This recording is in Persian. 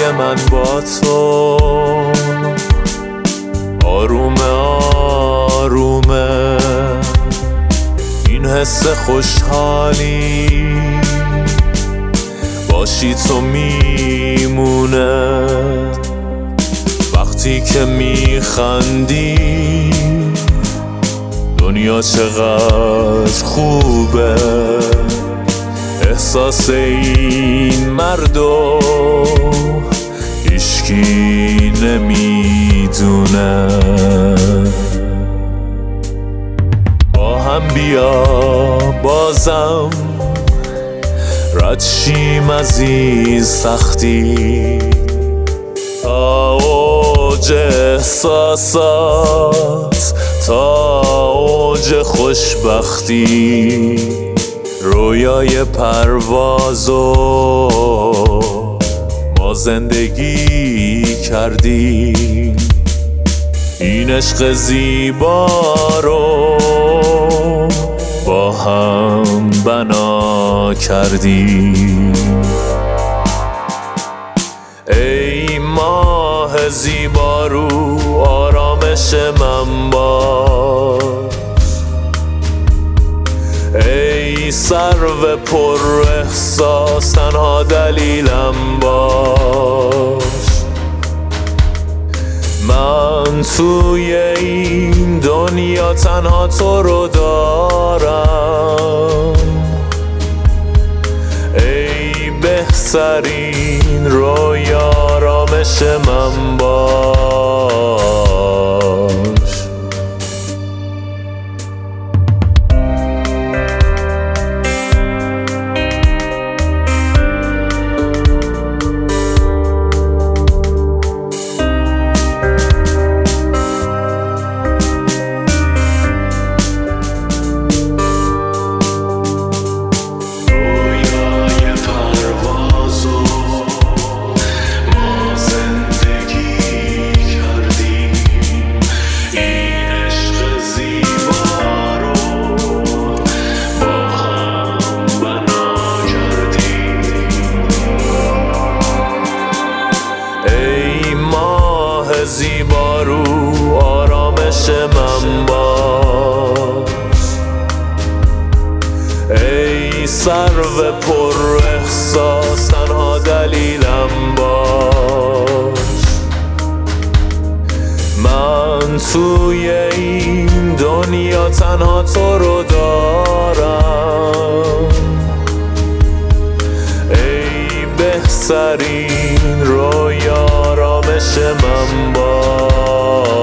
من با تو آرومه آرومه، این حس خوشحالی باشی تو میمونه. وقتی که میخندی دنیا چقدر خوبه، احساس این مردو هیچکی نمیدونه. با هم بیا بازم رد شیم از این سختی، تا اوج احساسات، تا اوج خوشبختی، رویای پروازو ما زندگی کردیم، این عشق زیبا رو با هم بنا کردیم. ای ماه زیبا رو آرامش من باش، ای سرو پر احساس تنها دلیلم باش. من توی این دنیا تنها تو رو دارم، ای بهترین رویا آرامش من باش. زیبا رو آرامش من باش، ای سرو پر احساس تنها دلیلم باش. من توی این دنیا تنها تو رو دارم، ای بهترین رویا آرامش من باش.